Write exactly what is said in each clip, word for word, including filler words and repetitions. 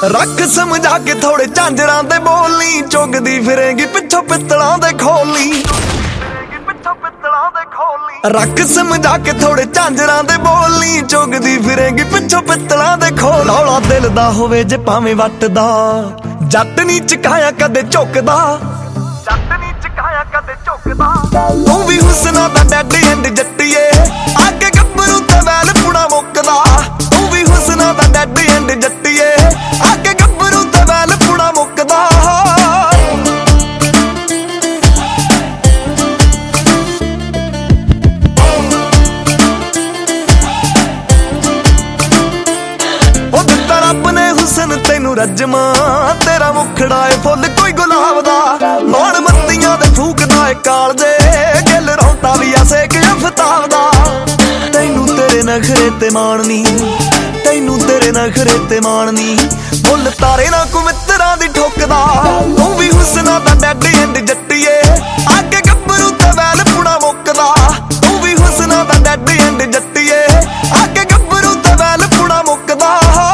रख समझा के थोड़े झांजरां दे बोली, चुगदी फिरेंगी पिछों पित्तलां दे खोली। रख समझा के थोड़े झांजरां दे बोली, चुगदी फिरेंगी पिछों पित्तलां दे खोल। रौला दिल दा होवे जे भावें वट दा, जट नी चकाया कदे झुकदा, जट नी चकाया कदे झुकदा। तू भी हुस्ना दा डैड एंड जट्टीए, आगे गब्बरू ते वैल पुणा मुकदा। तू भी हुस्ना दा डैड एंड जट्टीए, आगे गब्बरू ते वैल पुणा मुकदा। रब ने हुसन तेनू रजमा, तेरा मुखड़ा है फुल कोई गुलाब दा। मौन मत्तियां दे फूकदा है कालजे, गिल रौंता भी ऐसे कि अफताब दा। तैनू तेरे नखरे ते माणनी, तैनू तेरे नखरे ते माणनी, फुल तारे ना को मित्तरां दी ठोकदा। तू भी हुस्ना दा डैड एंड जट्टीए, आगे गब्बरू ते वैल पुणा मुकदा। तू भी हुस्ना दा डैड एंड जट्टीए, आगे गब्बरू ते वैल पुणा मुकदा।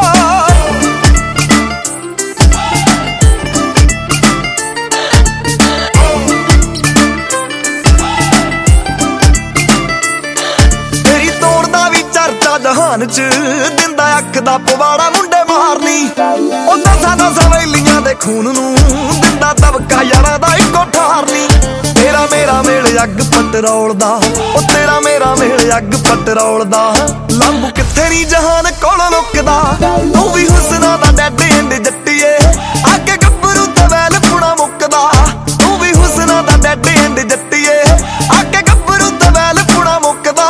जहान च दिंदा अख दा पवाड़ा मुंडे मारनी, ओ दसां दसां वैलियां दे खून नू दिंदा दबका यारां दा इक्को ठारनी। तेरा मेरा मेल अग पटरोल दा, ओ तेरा मेरा मेल अग पटरोल दा। लंबू कित्थे नी जहान कोल लुकदा। तू भी हुस्ना दा डैड एंड जट्टीए, आगे गब्बरू ते वैल पुणा मुकदा। तू भी हुस्ना दा डैड एंड जट्टीए, आगे गब्बरू ते वैल पुणा मुकदा।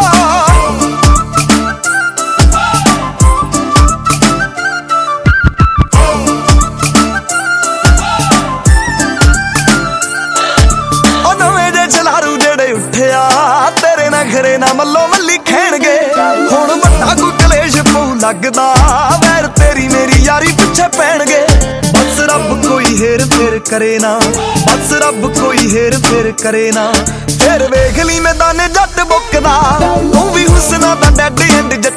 तेरे नखरे ना मल्लो मल्ली खेणगे, हुण वड्डा कोई कलेश पऊ लगदा। वैर तेरी मेरी यारी पिछे पैणगे। बस रब कोई हेर फेर करे ना, बस रब कोई हेर फेर करे ना, फिर वेख ली मैदान जट बुकदा। तू भी हुस्ना दा डैड एंड